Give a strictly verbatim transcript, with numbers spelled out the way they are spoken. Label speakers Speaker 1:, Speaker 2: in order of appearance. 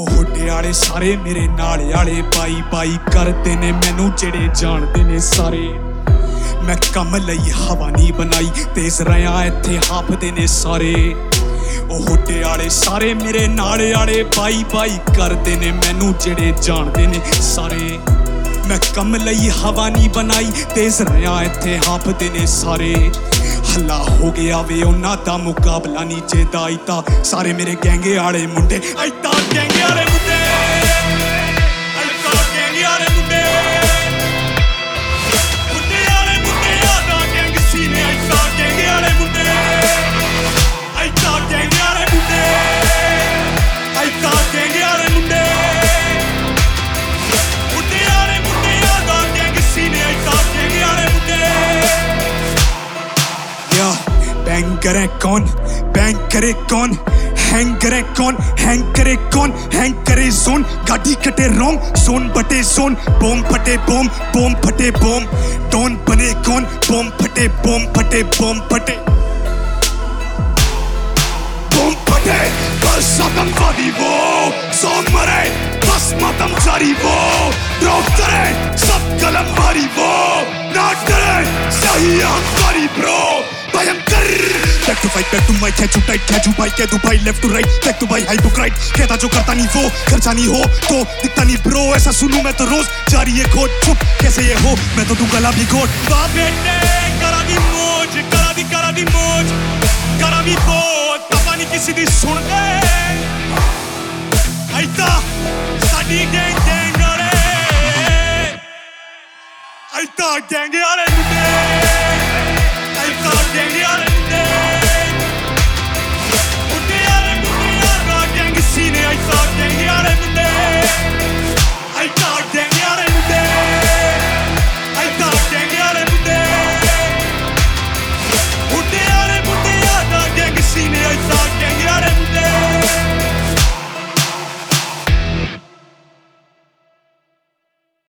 Speaker 1: होडे आले सारे मेरे नाले आले बाई बाई करते ने मैनू जेड़े जानते ने सारे। मैं कम लई हवा नहीं बनाई तेज रहा इत्थे हाफदे ने सारे। ओ होडे आले सारे मेरे नाले आले बाई बाई करते ने मैनू जेड़े जानते ने सारे। मैं कम लई हवा नहीं बनाई तेज रहा इत्थे हाफदे ने सारे। हल्ला हो गया वे उन्हां दा मुकाबला नीचे दा इता सारे मेरे गैंगे आले मुंडे इता गैंगे आले मुंडे इता गैंगे आले मुंडे मुंडे आले मुंडे आदा गैंग सीने इता गैंगे आले मुंडे इता गैंगे आले मुंडे इता गैंगे आले मुंडे मुंडे आले मुंडे आदा गैंग सीने इता गैंगे आले मुंडे। बैंग करे कौन बैंग करे कौन हैंग करे कौन हैंग करे कौन हैंग करे जोन गाड़ी कटे रोंग जोन बटे जोन बोम फटे बोम बोम फटे बोम डॉन बने कौन बोम फटे बोम फटे बोम फटे बोम फटे बस आतंकवादी वो जोन मरे बस मातम जारी वो ड्रॉप करे सब कलम मारी वो ना डरे सही हमारी ब्रो भयंकर। Back to fight, back to my catch you tight, catch you by कह दूं भाई left to right, back to भाई high to right। कहता जो करता नहीं वो खर्चा नहीं हो तो दिखता नहीं ब्रो ऐसा सुनूं मैं तो रोज जारी ये खोज चुप कैसे ये हो मैं तो दूं गला भी घोट। बाप बेटे करा दी मौज करा दी करा दी मौज करा दी बहुत तपा नहीं किसी दी सुन दे आइता साडी गैंग गैंग आले आइता गैंग आले मुंडे।